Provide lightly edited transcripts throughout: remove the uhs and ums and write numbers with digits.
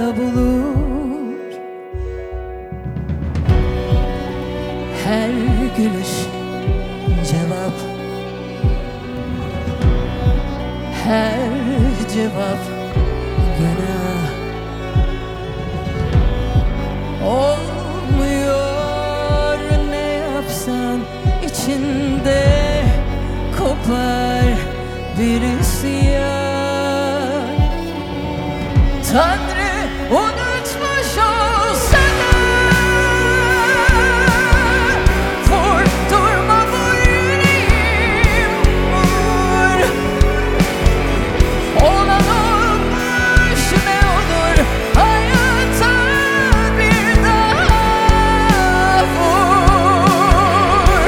bulur. Her gülüş cevap, her cevap günah. Olmuyor ne yapsan, içinde kopar bir isyan. Tanrı unutmuş olsana, vurdurma bu yüreğim, vur. Olan olmuş ne olur, hayata bir daha vur.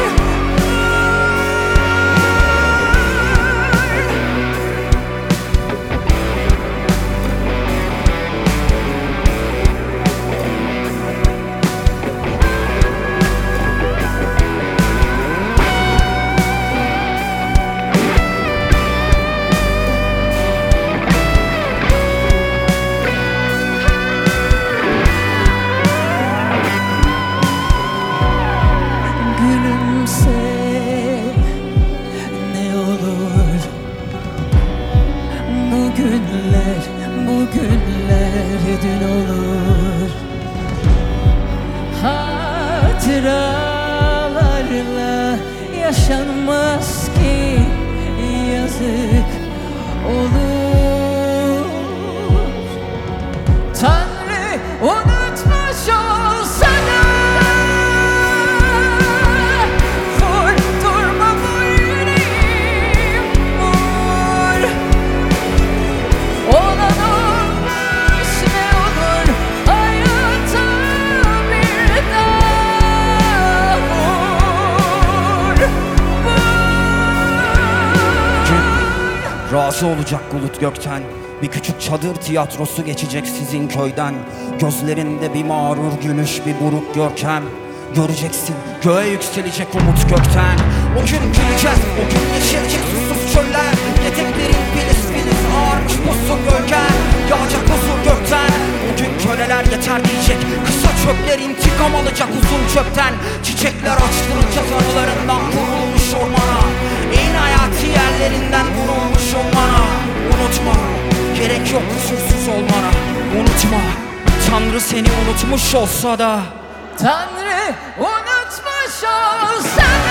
Gülümse ne olur, bugünler dün olur. Hatıralarla yaşanmaz ki, yazık olur. Tanrı unutmuş olsana, vurdurma bu yüreğim, vur. Olan olmuş ne olur, hayata bir daha vur. Razı olacak bulut gökten, bir küçük çadır tiyatrosu geçecek sizin köyden. Gözlerinde bir mağrur gülüş, bir buruk görkem. Göreceksin göğe yükselecek umut gökten. O gün güleceğiz, o gün yeşerecek susuz çöller. Eteklerin filiz filiz ağarmış mutsuz gölgen. Yağacak huzur gökten, bugün köleler yeter diyecek. Kısa çöpler intikam alacak uzun çöpten. Çiçekler açtıracak anılarından vurulmuş ormana. En hayati yerlerinden vurulmuş ormana. Unutma, gerek yok kusursuz olmana. Unutma, Tanrı seni unutmuş olsa da. Tanrı unutmuş olsana.